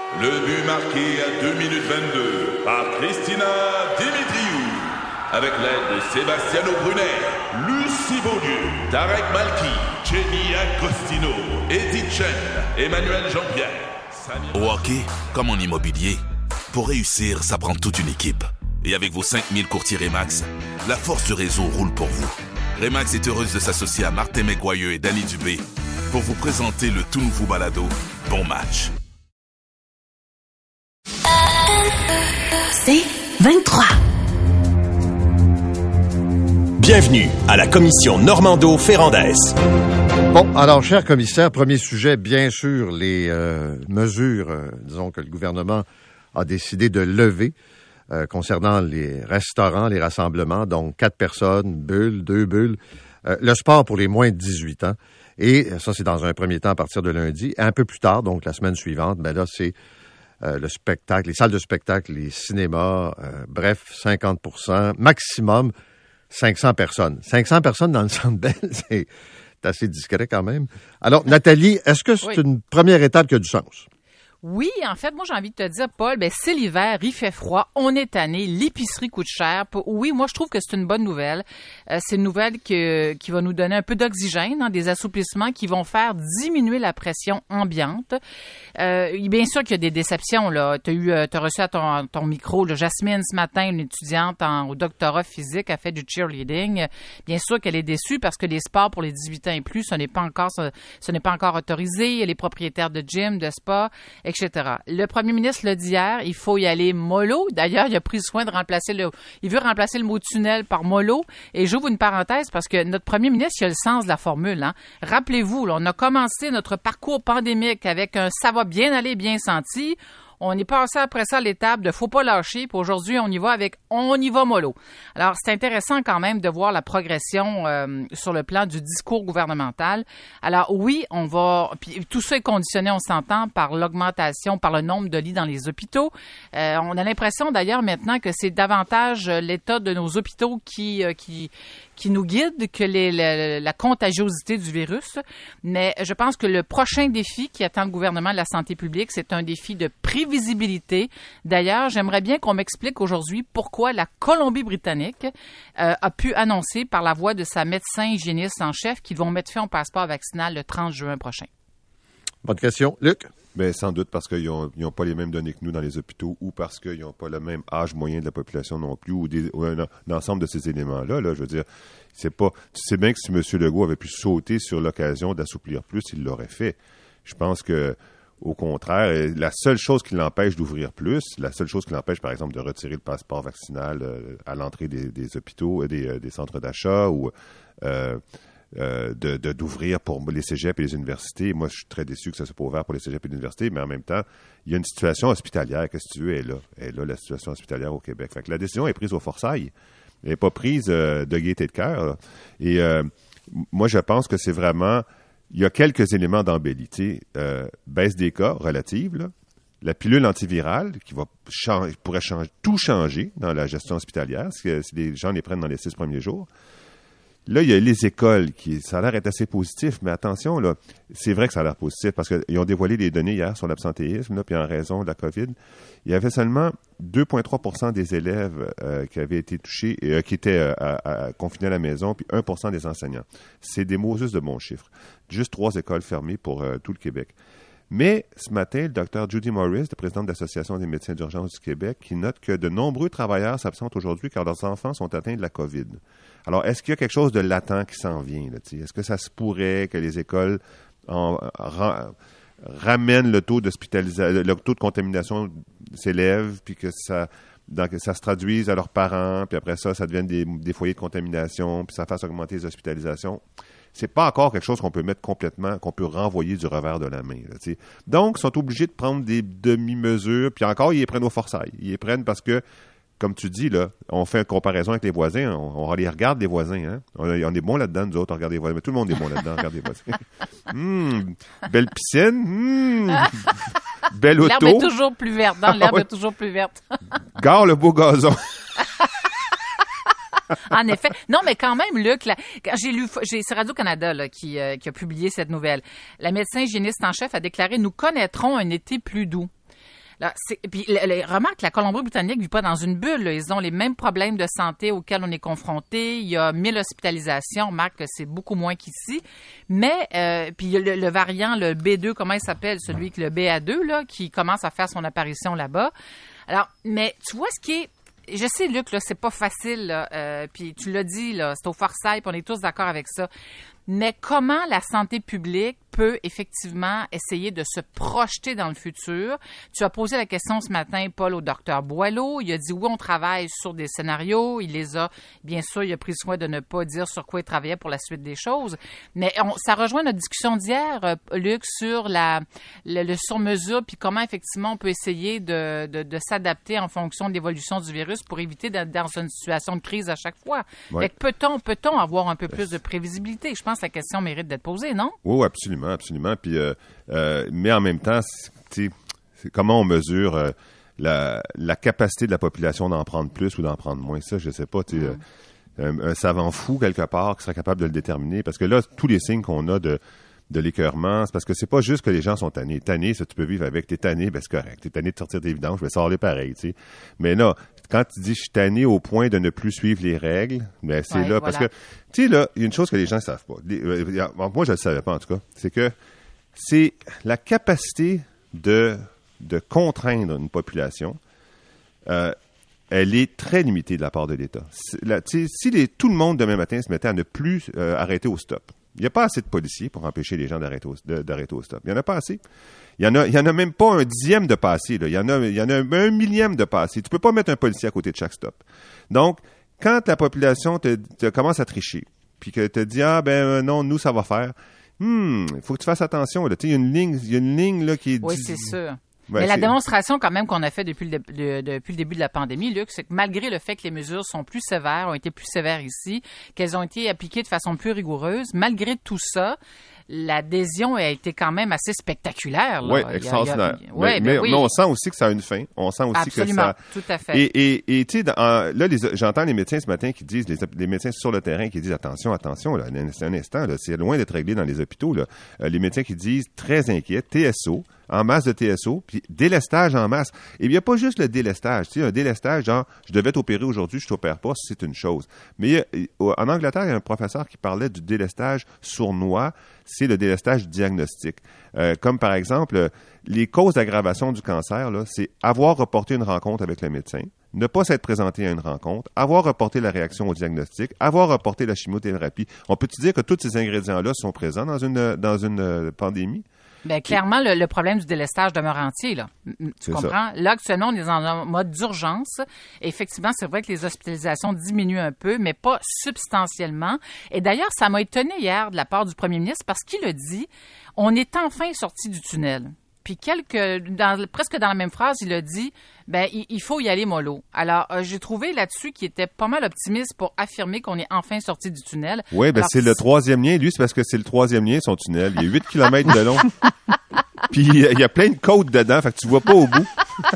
Le but marqué à 2 minutes 22 par Christina Dimitriou. Avec l'aide de Sebastiano Brunet, Lucie Beaulieu, Tarek Malki, Jenny Agostino, Edith Chen, Emmanuel Jean-Pierre. Au hockey, comme en immobilier, pour réussir, ça prend toute une équipe. Et avec vos 5000 courtiers Remax, la force du réseau roule pour vous. Remax est heureuse de s'associer à Martin McGuire et Danny Dubé pour vous présenter le tout nouveau balado Bon Match. C'est 23. Bienvenue à la commission Normando-Ferrandez. Bon, alors, cher commissaire, premier sujet, bien sûr, les mesures, disons, que le gouvernement a décidé de lever concernant les restaurants, les rassemblements, donc 4 personnes, bulle, 2 bulles, le sport pour les moins de 18 ans. Et ça, c'est dans un premier temps à partir de lundi. Un peu plus tard, donc la semaine suivante, ben là, c'est le spectacle, les salles de spectacle, les cinémas, bref, 50%, maximum 500 personnes. 500 personnes dans le Centre Bell, c'est assez discret quand même. Alors, Nathalie, est-ce que c'est une première étape qui a du sens? Oui, en fait, moi, j'ai envie de te dire, Paul, c'est l'hiver, il fait froid, on est tanné, l'épicerie coûte cher. Oui, moi, je trouve que c'est une bonne nouvelle. C'est une nouvelle qui va nous donner un peu d'oxygène, des assouplissements qui vont faire diminuer la pression ambiante. Bien sûr qu'il y a des déceptions, là. T'as reçu à ton micro, là, Jasmine, ce matin, une étudiante au doctorat physique, a fait du cheerleading. Bien sûr qu'elle est déçue parce que les sports pour les 18 ans et plus, ce n'est pas encore autorisé. Les propriétaires de gym, de spa, etc. Le premier ministre l'a dit hier, il faut y aller mollo. D'ailleurs, il a pris soin de il veut remplacer le mot tunnel par mollo. Et j'ouvre une parenthèse parce que notre premier ministre, il a le sens de la formule. Rappelez-vous, là, on a commencé notre parcours pandémique avec un ça va bien aller, bien senti. On est passé après ça à l'étape de faut pas lâcher. Puis aujourd'hui, on y va mollo. Alors, c'est intéressant quand même de voir la progression sur le plan du discours gouvernemental. Alors oui, puis tout ça est conditionné, on s'entend, par l'augmentation, par le nombre de lits dans les hôpitaux. On a l'impression d'ailleurs maintenant que c'est davantage l'état de nos hôpitaux qui nous guide que la contagiosité du virus. Mais je pense que le prochain défi qui attend le gouvernement de la santé publique, c'est un défi de prévisibilité. D'ailleurs, j'aimerais bien qu'on m'explique aujourd'hui pourquoi la Colombie-Britannique a pu annoncer par la voix de sa médecin hygiéniste en chef qu'ils vont mettre fin au passeport vaccinal le 30 juin prochain. Bonne question. Luc? Bien, sans doute parce qu'ils n'ont pas les mêmes données que nous dans les hôpitaux ou parce qu'ils n'ont pas le même âge moyen de la population non plus ou un ensemble de ces éléments-là. Là, je veux dire, tu sais bien que si M. Legault avait pu sauter sur l'occasion d'assouplir plus, il l'aurait fait. Je pense que au contraire, la seule chose qui l'empêche d'ouvrir plus, la seule chose qui l'empêche, par exemple, de retirer le passeport vaccinal à l'entrée des hôpitaux, des centres d'achat ou d'ouvrir pour les cégeps et les universités. Moi, je suis très déçu que ça ne soit pas ouvert pour les cégeps et les universités, mais en même temps, il y a une situation hospitalière. Qu'est-ce que tu veux? Elle est là, la situation hospitalière au Québec. Fait que la décision est prise au forçailles. Elle n'est pas prise de gaieté de cœur. Là. Et moi, je pense que c'est vraiment... Il y a quelques éléments d'embellie. Baisse des cas relative, là. La pilule antivirale qui pourrait tout changer dans la gestion hospitalière si les gens les prennent dans les 6 premiers jours. Là, il y a les écoles ça a l'air d'être assez positif, mais attention, là, c'est vrai que ça a l'air positif parce qu'ils ont dévoilé les données hier sur l'absentéisme, là, puis en raison de la COVID. Il y avait seulement 2,3 % des élèves qui avaient été touchés, qui étaient confinés à la maison, puis 1 % des enseignants. C'est des mots juste de bons chiffres. Juste 3 écoles fermées pour tout le Québec. Mais ce matin, le Dr Judy Morris, le président de l'Association des médecins d'urgence du Québec, qui note que de nombreux travailleurs s'absentent aujourd'hui car leurs enfants sont atteints de la COVID. Alors, est-ce qu'il y a quelque chose de latent qui s'en vient? Là, est-ce que ça se pourrait que les écoles ramènent le taux de contamination s'élève, puis que ça se traduise à leurs parents, puis après ça devienne des foyers de contamination, puis ça fasse augmenter les hospitalisations? C'est pas encore quelque chose qu'on peut mettre complètement, qu'on peut renvoyer du revers de la main. Là, donc, ils sont obligés de prendre des demi-mesures, puis encore, ils les prennent au forçailles. Ils les prennent parce que, comme tu dis, là, on fait une comparaison avec les voisins, on les regarde, les voisins. Hein? On est bons là-dedans, nous autres, on regarde les voisins. Mais tout le monde est bon là-dedans, on regarde les voisins. Belle piscine, belle auto. L'herbe est toujours plus verte, l'herbe est toujours plus verte. Gare le beau gazon. En effet. Non, mais quand même, Luc, quand c'est Radio-Canada là, qui a publié cette nouvelle. La médecin hygiéniste en chef a déclaré « Nous connaîtrons un été plus doux ». Là, puis remarque, la Colombie-Britannique ne vit pas dans une bulle. Là. Ils ont les mêmes problèmes de santé auxquels on est confronté. Il y a 1000 hospitalisations. On remarque que c'est beaucoup moins qu'ici. Mais, puis il y a le variant, le B2, comment il s'appelle? Celui qui le BA2, là, qui commence à faire son apparition là-bas. Alors, mais tu vois ce qui est... Je sais, Luc, là, c'est pas facile, là, puis tu l'as dit, là, c'est au forceps, puis on est tous d'accord avec ça. Mais comment la santé publique peut effectivement essayer de se projeter dans le futur? Tu as posé la question ce matin, Paul, au docteur Boileau. Il a dit oui, on travaille sur des scénarios. Il les a, bien sûr, il a pris soin de ne pas dire sur quoi il travaillait pour la suite des choses. Mais ça rejoint notre discussion d'hier, Luc, sur le sur-mesure, puis comment effectivement on peut essayer de s'adapter en fonction de l'évolution du virus pour éviter d'être dans une situation de crise à chaque fois. Ouais. Fait que peut-on avoir un peu plus de prévisibilité? Je pense que la question mérite d'être posée, non? Oui, absolument. Puis, mais en même temps, c'est comment on mesure la capacité de la population d'en prendre plus ou d'en prendre moins? Ça, je sais pas. Un savant fou, quelque part, qui serait capable de le déterminer. Parce que là, tous les signes qu'on a de l'écœurement, c'est parce que c'est pas juste que les gens sont tannés. Tannés, ça, tu peux vivre avec. T'es tanné, ben c'est correct. T'es tanné de sortir des vidanges, je vais sortir pareil, tu sais. Mais là, quand tu dis « je suis tanné au point de ne plus suivre les règles », ben c'est là, parce que, tu sais, là, il y a une chose que les gens ne savent pas. Moi, je ne le savais pas, en tout cas. C'est que c'est la capacité de contraindre une population, elle est très limitée de la part de l'État. Si tout le monde, demain matin, se mettait à ne plus arrêter au stop, il n'y a pas assez de policiers pour empêcher les gens d'arrêter au stop. Il n'y en a pas assez. Il y en a même pas un dixième de passé. Là. Il y en a un millième de passé. Tu peux pas mettre un policier à côté de chaque stop. Donc, quand la population te commence à tricher, puis que te dit non, nous ça va faire. Il faut que tu fasses attention. Il y a une ligne là qui est. Oui, c'est sûr. Mais la démonstration quand même qu'on a fait depuis le début de la pandémie, Luc, c'est que malgré le fait que les mesures sont plus sévères, ont été plus sévères ici, qu'elles ont été appliquées de façon plus rigoureuse, malgré tout ça, l'adhésion a été quand même assez spectaculaire. Oui, extraordinaire. Mais on sent aussi que ça a une fin. On sent aussi absolument, que ça... tout à fait. Et tu sais, là, j'entends les médecins ce matin qui disent, les médecins sur le terrain qui disent attention, là, un instant, là, c'est loin d'être réglé dans les hôpitaux. Là. Les médecins qui disent très inquiets, TSO, en masse de TSO, puis délestage en masse. Et il n'y a pas juste le délestage. Tu sais, un délestage, genre, je devais t'opérer aujourd'hui, je t'opère pas, c'est une chose. Mais en Angleterre, il y a un professeur qui parlait du délestage sournois, c'est le délestage diagnostique. Comme par exemple, les causes d'aggravation du cancer, là, c'est avoir reporté une rencontre avec le médecin, ne pas s'être présenté à une rencontre, avoir reporté la réaction au diagnostic, avoir reporté la chimiothérapie. On peut-tu dire que tous ces ingrédients-là sont présents dans une pandémie? Bien, clairement, le problème du délestage demeure entier, là. Tu comprends? Là, actuellement, on est dans un mode d'urgence. Et effectivement, c'est vrai que les hospitalisations diminuent un peu, mais pas substantiellement. Et d'ailleurs, ça m'a étonné hier de la part du premier ministre parce qu'il a dit, on est enfin sorti du tunnel. Puis presque dans la même phrase, il a dit, il faut y aller mollo. Alors, j'ai trouvé là-dessus qu'il était pas mal optimiste pour affirmer qu'on est enfin sorti du tunnel. Oui, c'est le troisième lien. Lui, c'est parce que c'est le troisième lien, son tunnel. Il y a 8 km de long. Puis, il y a plein de côtes dedans, fait que tu vois pas au bout.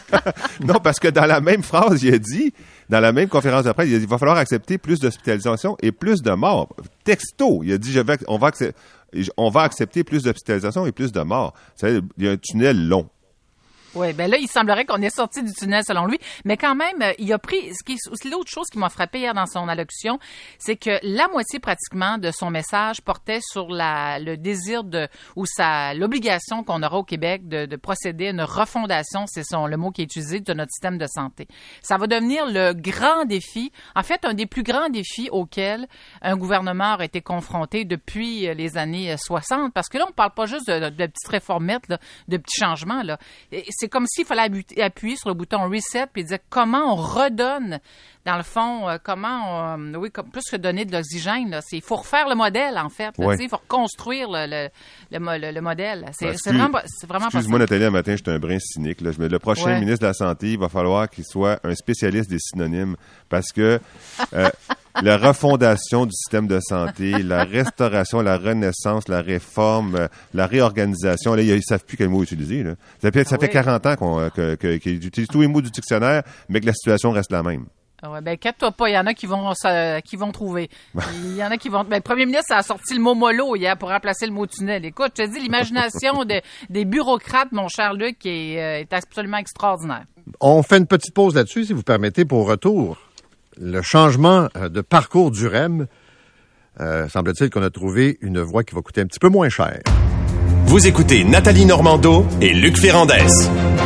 Non, parce que dans la même phrase, il a dit, dans la même conférence de presse, il a dit, il va falloir accepter plus d'hospitalisation et plus de morts. Texto, il a dit, on va accepter plus d'hospitalisation et plus de morts. Il y a un tunnel long. Oui, là, il semblerait qu'on est sorti du tunnel selon lui, mais quand même, il a pris, l'autre chose qui m'a frappé hier dans son allocution, c'est que la moitié pratiquement de son message portait sur le désir l'obligation qu'on aura au Québec de procéder à une refondation, c'est le mot qui est utilisé, de notre système de santé. Ça va devenir le grand défi, en fait, un des plus grands défis auxquels un gouvernement aurait été confronté depuis les années 60, parce que là, on parle pas juste de petites réformettes, là, de petits changements, là. C'est comme s'il fallait appuyer sur le bouton reset puis dire comment on redonne, dans le fond, plus que donner de l'oxygène, il faut refaire le modèle, en fait. Ouais. Il faut reconstruire le modèle. C'est vraiment excuse-moi, Nathalie, un matin, j'étais un brin cynique. Là. Le prochain ministre de la Santé, il va falloir qu'il soit un spécialiste des synonymes parce que la refondation du système de santé, la restauration, la renaissance, la réforme, la réorganisation, là, ils ne savent plus quel mot utiliser. Là. Ça fait 40 ans qu'ils utilisent tous les mots du dictionnaire, mais que la situation reste la même. Ouais, ben, capte-toi pas. Il y en a qui vont trouver. Il y en a qui vont. Ben, le premier ministre a sorti le mot mollo hier pour remplacer le mot tunnel. Écoute, je te dis, l'imagination des bureaucrates, mon cher Luc, est absolument extraordinaire. On fait une petite pause là-dessus, si vous permettez, pour retour. Le changement de parcours du REM, semble-t-il qu'on a trouvé une voie qui va coûter un petit peu moins cher. Vous écoutez Nathalie Normando et Luc Ferrandez.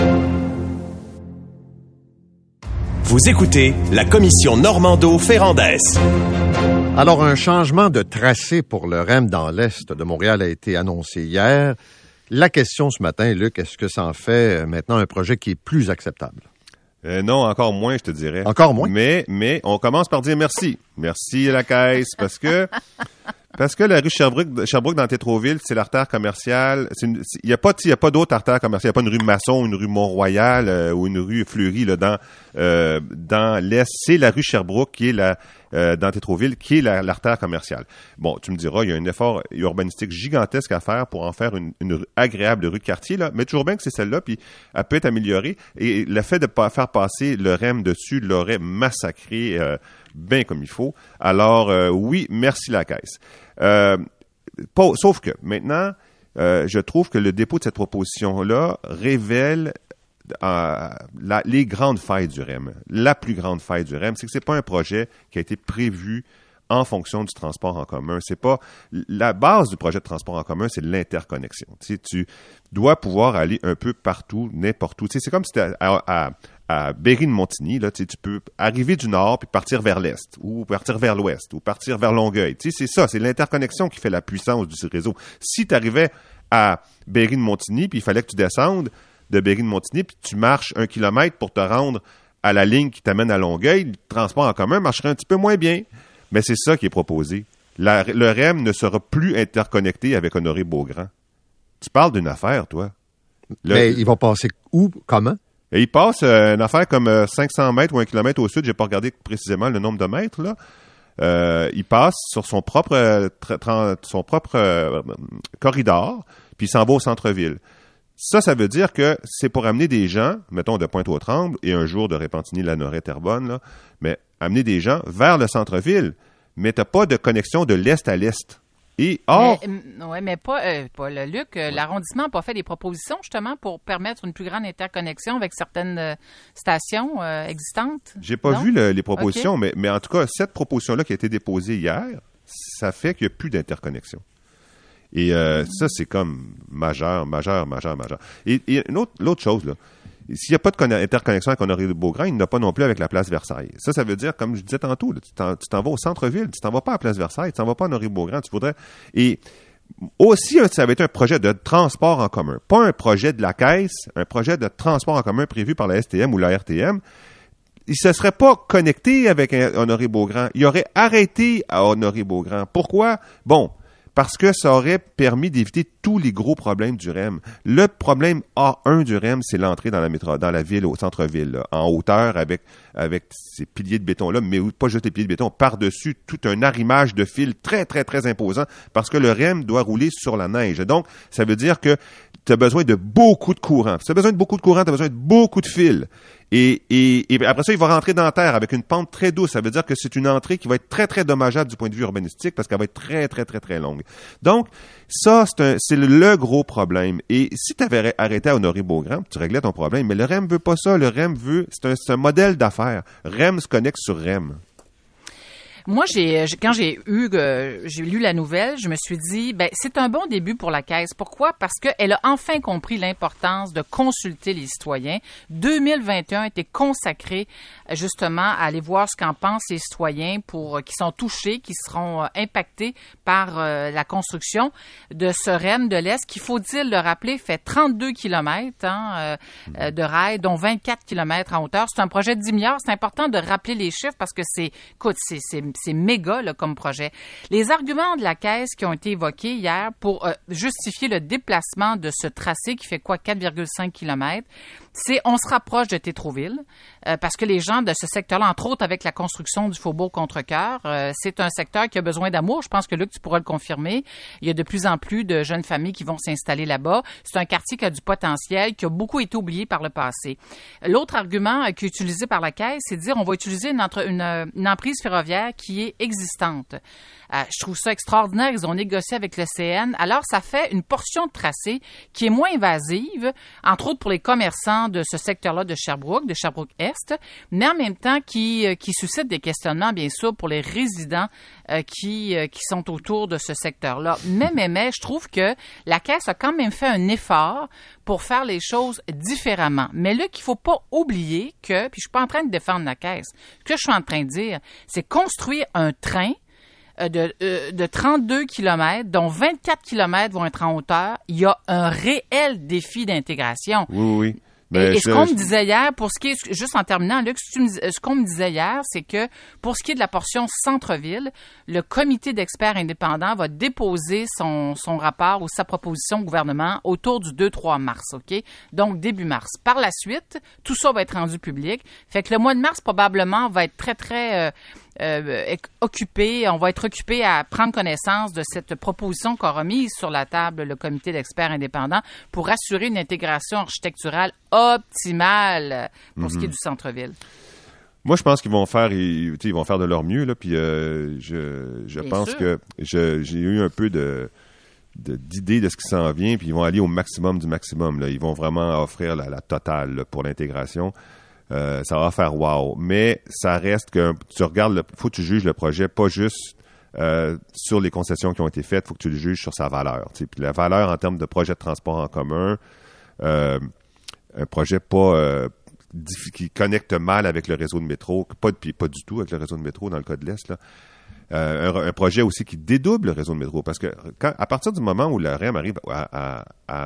Vous écoutez la commission Normando-Ferrandez. Alors, un changement de tracé pour le REM dans l'est de Montréal a été annoncé hier. La question ce matin, Luc, est-ce que ça en fait maintenant un projet qui est plus acceptable? Non, encore moins, je te dirais. Encore moins? Mais on commence par dire merci. Merci à la Caisse, parce que la rue Sherbrooke dans Tétroville, c'est l'artère commerciale. Il y a pas d'autre artère commerciale. Il n'y a pas une rue Masson, une rue Mont-Royal ou une rue Fleury là, dans l'est. C'est la rue Sherbrooke qui est dans Tétroville, qui est l'artère commerciale. Bon, tu me diras, il y a un effort urbanistique gigantesque à faire pour en faire une agréable rue de quartier, là, mais toujours bien que c'est celle-là, puis elle peut être améliorée. Et le fait de pas faire passer le REM dessus l'aurait massacré bien comme il faut. Alors, oui, merci la Caisse. Sauf que, maintenant, je trouve que le dépôt de cette proposition-là révèle les grandes failles du REM. La plus grande faille du REM, c'est que c'est pas un projet qui a été prévu en fonction du transport en commun. C'est pas la base du projet de transport en commun, c'est l'interconnexion. Tu sais, tu dois pouvoir aller un peu partout, n'importe où. Tu sais, c'est comme si c'était à Berry-de-Montigny, là, tu sais, tu peux arriver du nord puis partir vers l'est, ou partir vers l'ouest, ou partir vers Longueuil. Tu sais, c'est ça, c'est l'interconnexion qui fait la puissance du réseau. Si tu arrivais à Berry-de-Montigny puis il fallait que tu descendes de Berry-de-Montigny, puis tu marches 1 kilomètre pour te rendre à la ligne qui t'amène à Longueuil, le transport en commun marcherait un petit peu moins bien. Mais c'est ça qui est proposé. Le REM ne sera plus interconnecté avec Honoré-Beaugrand. Tu parles d'une affaire, toi. Mais il va passer où? Comment? Et il passe une affaire comme 500 mètres ou 1 kilomètre au sud. J'ai pas regardé précisément le nombre de mètres, là. Il passe sur son propre corridor, puis il s'en va au centre-ville. Ça veut dire que c'est pour amener des gens, mettons de Pointe-aux-Trembles et un jour de Repentigny-Lanoraie-Terrebonne, là, mais amener des gens vers le centre-ville. Mais tu n'as pas de connexion de l'est à l'est. Et or... Mais pas le Luc. L'arrondissement n'a pas fait des propositions justement pour permettre une plus grande interconnexion avec certaines stations existantes? J'ai pas vu les propositions, okay. mais en tout cas, cette proposition-là qui a été déposée hier, ça fait qu'il n'y a plus d'interconnexion. Et ça, c'est comme majeur. Et l'autre chose, là, s'il n'y a pas d'interconnexion avec Honoré-Beaugrand, il n'y en a pas non plus avec la place Versailles. Ça veut dire, comme je disais tantôt, là, tu t'en vas au centre-ville, tu t'en vas pas à la place Versailles, tu t'en vas pas à Honoré-Beaugrand, tu voudrais... Et aussi, ça va être un projet de transport en commun, pas un projet de la Caisse, un projet de transport en commun prévu par la STM ou la RTM. Il ne se serait pas connecté avec Honoré-Beaugrand. Il aurait arrêté à Honoré-Beaugrand. Pourquoi? Bon... Parce que ça aurait permis d'éviter tous les gros problèmes du REM. Le problème A1 du REM, c'est l'entrée dans la ville, au centre-ville, là, en hauteur avec ces piliers de béton-là, mais pas juste les piliers de béton, par-dessus tout un arrimage de fils très, très, très imposant, parce que le REM doit rouler sur la neige. Donc, ça veut dire que tu as besoin de beaucoup de courant. Si tu as besoin de beaucoup de courant, tu as besoin de beaucoup de fils. Et après ça, il va rentrer dans la terre avec une pente très douce. Ça veut dire que c'est une entrée qui va être très, très dommageable du point de vue urbanistique parce qu'elle va être très, très, très, très longue. Donc, ça, c'est le gros problème. Et si tu avais arrêté à Honoré-Beaugrand, tu réglais ton problème. Mais le REM veut pas ça. Le REM veut... C'est un modèle d'affaires. REM se connecte sur REM. Moi, quand j'ai lu la nouvelle, je me suis dit, c'est un bon début pour la Caisse. Pourquoi? Parce qu'elle a enfin compris l'importance de consulter les citoyens. 2021 a été consacré justement à aller voir ce qu'en pensent les citoyens qui sont touchés, qui seront impactés par la construction de ce REM de l'Est, qui, faut-il le rappeler, fait 32 kilomètres de rail, dont 24 kilomètres en hauteur. C'est un projet de 10 milliards. C'est important de rappeler les chiffres parce que c'est c'est méga là, comme projet. Les arguments de la Caisse qui ont été évoqués hier pour justifier le déplacement de ce tracé qui fait 4,5 km, c'est on se rapproche de Tétroville parce que les gens de ce secteur-là, entre autres avec la construction du Faubourg Contrecœur, c'est un secteur qui a besoin d'amour. Je pense que Luc, tu pourras le confirmer. Il y a de plus en plus de jeunes familles qui vont s'installer là-bas. C'est un quartier qui a du potentiel, qui a beaucoup été oublié par le passé. L'autre argument qui est utilisé par la Caisse, c'est de dire on va utiliser une emprise ferroviaire qui est existante. Je trouve ça extraordinaire. Ils ont négocié avec le CN. Alors, ça fait une portion de tracé qui est moins invasive, entre autres pour les commerçants de ce secteur-là de Sherbrooke-Est, mais en même temps qui suscite des questionnements, bien sûr, pour les résidents qui sont autour de ce secteur-là. Mais, je trouve que la Caisse a quand même fait un effort pour faire les choses différemment. Mais là, qu'il faut pas oublier que, puis je suis pas en train de défendre la Caisse, ce que je suis en train de dire, c'est construire un train de 32 km, dont 24 km vont être en hauteur. Il y a un réel défi d'intégration. Oui. Et ce qu'on me disait hier, pour ce qui est, juste en terminant, Luc, ce qu'on me disait hier, c'est que pour ce qui est de la portion centre-ville, le comité d'experts indépendants va déposer son rapport ou sa proposition au gouvernement autour du 2-3 mars, OK? Donc, début mars. Par la suite, tout ça va être rendu public. Fait que le mois de mars, probablement, va être très, très occupé. On va être occupé à prendre connaissance de cette proposition qu'a remise sur la table le comité d'experts indépendants pour assurer une intégration architecturale optimale pour ce qui est du centre-ville. Moi, je pense qu'ils vont faire de leur mieux, là, puis je pense que j'ai eu un peu d'idée de ce qui s'en vient, puis ils vont aller au maximum du maximum, là. Ils vont vraiment offrir la totale là, pour l'intégration. Ça va faire wow. Mais ça reste que tu regardes, faut que tu juges le projet, pas juste sur les concessions qui ont été faites, faut que tu le juges sur sa valeur. Puis la valeur en termes de projet de transport en commun, un projet pas qui connecte mal avec le réseau de métro, pas du tout avec le réseau de métro dans le cas de l'Est, là. Un projet aussi qui dédouble le réseau de métro, parce que à partir du moment où la REM arrive à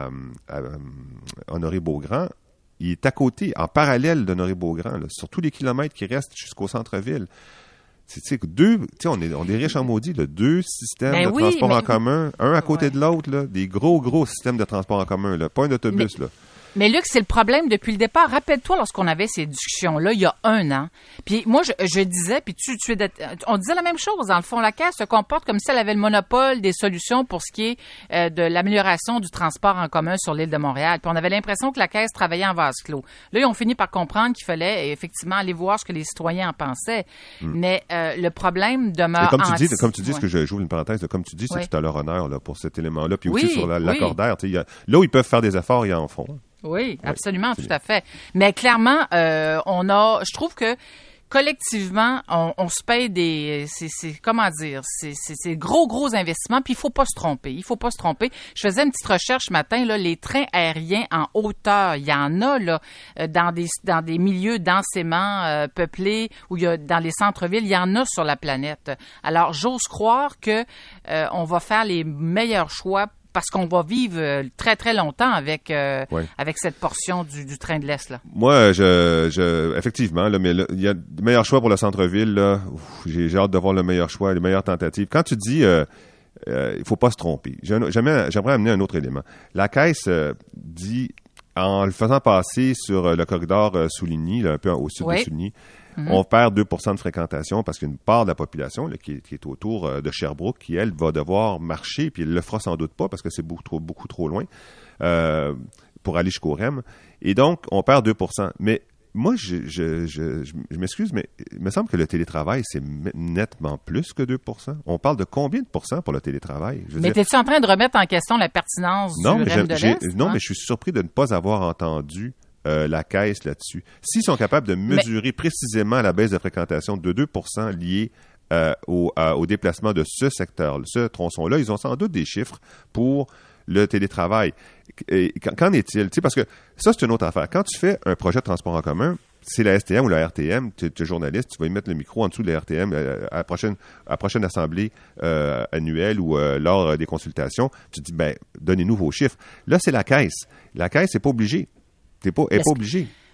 Honoré-Beaugrand, il est à côté, en parallèle d'Honoré-Beaugrand, là, sur tous les kilomètres qui restent jusqu'au centre-ville. On est riches en maudit, là, deux systèmes de transport en commun, un à côté de l'autre, là, des gros systèmes de transport en commun, là, pas un autobus, là. Mais Luc, c'est le problème depuis le départ. Rappelle-toi lorsqu'on avait ces discussions-là, il y a 1 an. Puis moi, je disais, puis on disait la même chose. Dans le fond, la Caisse se comporte comme si elle avait le monopole des solutions pour ce qui est de l'amélioration du transport en commun sur l'île de Montréal. Puis on avait l'impression que la Caisse travaillait en vase clos. Là, ils ont fini par comprendre qu'il fallait effectivement aller voir ce que les citoyens en pensaient. Mais le problème demeure... Comme tu dis, ce que j'ouvre une parenthèse, comme tu dis, c'est tout à leur honneur là, pour cet élément-là. Puis aussi sur l'accordaire. Là où ils peuvent faire des efforts, ils en font. Oui, absolument, tout à fait. Mais clairement, je trouve que collectivement, on se paye c'est gros investissements, puis il faut pas se tromper. Je faisais une petite recherche ce matin, là, les trains aériens en hauteur, il y en a, là, dans des milieux densément peuplés, où il y a, dans les centres-villes, il y en a sur la planète. Alors, j'ose croire que, on va faire les meilleurs choix parce qu'on va vivre très, très longtemps avec cette portion du train de l'Est, là. Moi, effectivement, là, mais il y a le meilleur choix pour le centre-ville, là. J'ai hâte de voir le meilleur choix, les meilleures tentatives. Quand tu dis, il faut pas se tromper. J'aimerais amener un autre élément. La Caisse dit, en le faisant passer sur le corridor Souligny, là, un peu au sud de Souligny, on perd 2% de fréquentation parce qu'une part de la population là, qui est autour de Sherbrooke, qui, elle, va devoir marcher, puis elle le fera sans doute pas parce que c'est beaucoup trop loin pour aller jusqu'au REM. Et donc, on perd 2%. Mais moi, je m'excuse, mais il me semble que le télétravail, c'est nettement plus que 2%. On parle de combien de pourcents pour le télétravail? Mais t'es-tu en train de remettre en question la pertinence du REM de l'Est? Non, mais je suis surpris de ne pas avoir entendu la Caisse là-dessus. S'ils sont capables de mesurer précisément la baisse de fréquentation de 2% liée au déplacement de ce secteur, ce tronçon-là, ils ont sans doute des chiffres pour le télétravail. Et qu'en est-il? Parce que ça, c'est une autre affaire. Quand tu fais un projet de transport en commun, c'est la STM ou la RTM, tu es journaliste, tu vas y mettre le micro en dessous de la RTM à la prochaine assemblée annuelle ou lors des consultations, tu te dis, donnez-nous vos chiffres. Là, c'est la Caisse. La Caisse n'est pas obligée. Elle n'est pas obligée.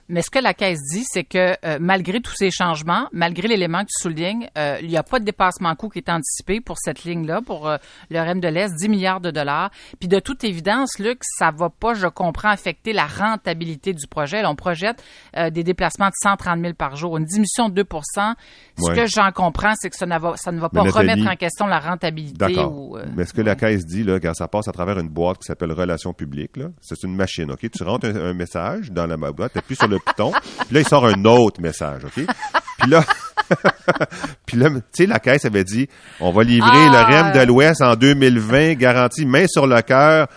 Mais ce que la Caisse dit, c'est que malgré tous ces changements, malgré l'élément que tu soulignes, il n'y a pas de dépassement coût qui est anticipé pour cette ligne-là, pour le REM de l'Est, 10 milliards de dollars. Puis de toute évidence, Luc, ça va pas, je comprends, affecter la rentabilité du projet. Là, on projette des déplacements de 130 000 par jour, une diminution de 2 Ce que j'en comprends, c'est que ça ne va pas remettre en question la rentabilité. D'accord. Mais ce que la Caisse dit, là, quand ça passe à travers une boîte qui s'appelle Relations publiques, là, c'est une machine, OK? Tu rentres un message dans la boîte, tu appuies sur le piton, puis là, il sort un autre message, OK? Puis là, tu sais, la Caisse avait dit, on va livrer le REM de l'Ouest en 2020, garantie, main sur le cœur,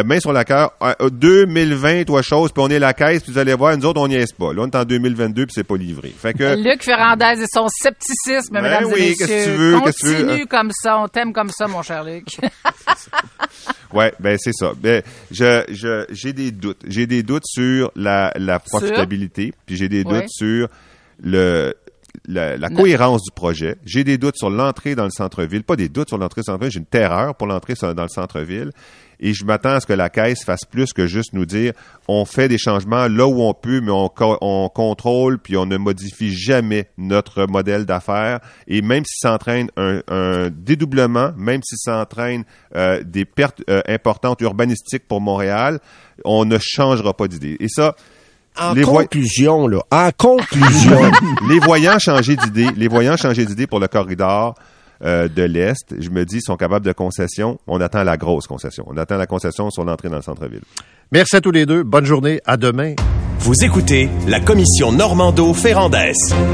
2020, toi, chose, puis on est la Caisse, puis vous allez voir, nous autres, on n'y est pas. Là, on est en 2022, puis c'est pas livré. Fait que... Luc Ferrandez et son scepticisme, mesdames et messieurs. Qu'est-ce que tu veux? Continue comme ça, on t'aime comme ça, mon cher Luc. Ouais, ben c'est ça. Ben j'ai des doutes. J'ai des doutes sur la profitabilité, puis j'ai des doutes sur la cohérence du projet. J'ai des doutes sur l'entrée dans le centre-ville. Pas des doutes sur l'entrée dans le centre-ville, j'ai une terreur pour l'entrée dans le centre-ville. Et je m'attends à ce que la Caisse fasse plus que juste nous dire on fait des changements là où on peut, mais on contrôle puis on ne modifie jamais notre modèle d'affaires. Et même si ça entraîne un dédoublement, même si ça entraîne des pertes importantes urbanistiques pour Montréal, on ne changera pas d'idée. Et ça... En conclusion, les voyants changer d'idée pour le corridor de l'Est, je me dis, sont capables de concession. On attend la grosse concession. On attend la concession sur l'entrée dans le centre-ville. Merci à tous les deux. Bonne journée. À demain. Vous écoutez la commission Normando-Ferrandez.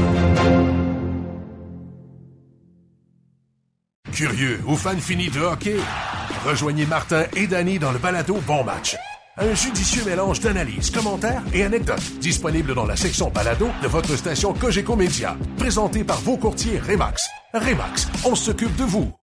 Curieux ou fan fini de hockey? Rejoignez Martin et Danny dans le balado Bon Match. Un judicieux mélange d'analyses, commentaires et anecdotes. Disponible dans la section balado de votre station Cogeco Média. Présenté par vos courtiers Remax. Remax, on s'occupe de vous.